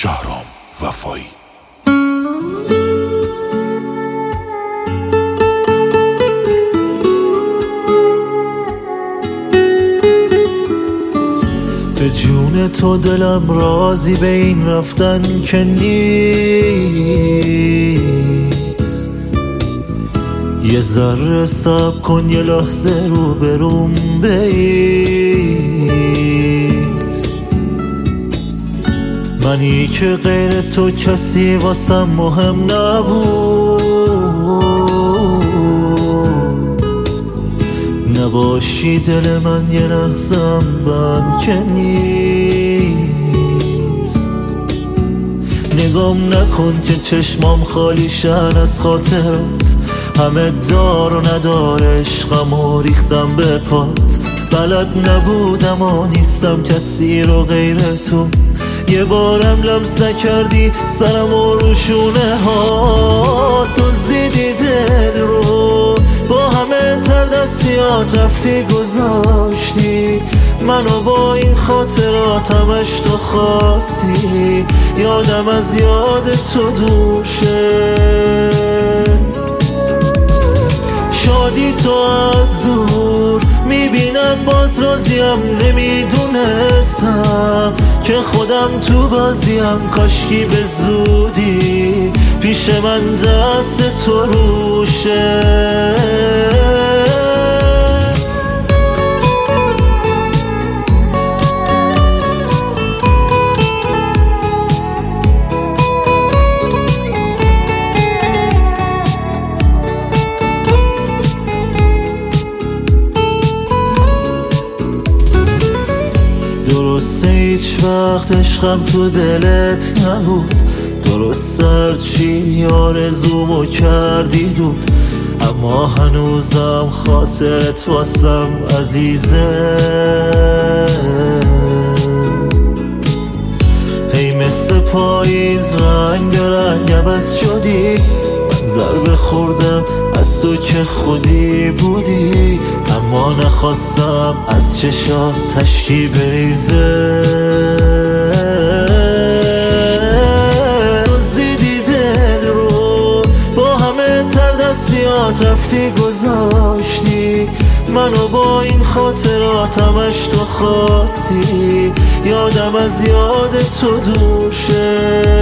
شهرام وفایی. به جون تو دلم راضی، به این رفتن که نیست. یه ذره صبر کن، یه لحظه رو بروم بایست. منی که غیر تو کسی واسم مهم نبود. نباشی دل من یه لحظم بند که نیست. نگام نکن که چشمام خالی شن از خاطرت. همه دار و ندار عشقم ریختم به پات. بلد نبودم و نیستم کسی رو غیر تو. یه بارم لمس نکردی سرم و روشونه ها. دزدیدی دل رو با همه تردستیات رفتی گذاشتی منو با این خاطرات. همش تو خواستی یادم از یاد تو دوشه. شادی تو از دور میبینم باز راضیم. نمیدونستم که خودم تو بازیم. کاشکی به زودی پیش من دست تو روشه. درسته هیچ وقت عشقم تو دلت نبود. درست هرچی آرزومو کردی دود. اما هنوزم خاطرت واسم عزیزه. هی مثل پاییز رنگ رنگ عوض شدی. من ضربه خوردم از تو که خودی بودی. اما نخواستم از چشات تشکی بریزه. دزدیدی دل رو با همه تردستیات رفتی گذاشتی منو با این خاطرات. همش تو خواستی یادم از یاد تو دوشه.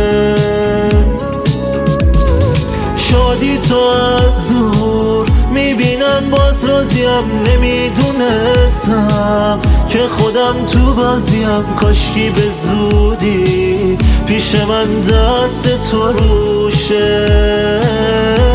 شادی تو از دور میبینم باز راضیم. نمیدونستم که خودم تو بازیم. کاشکی به زودی پیش من دست تو روشه.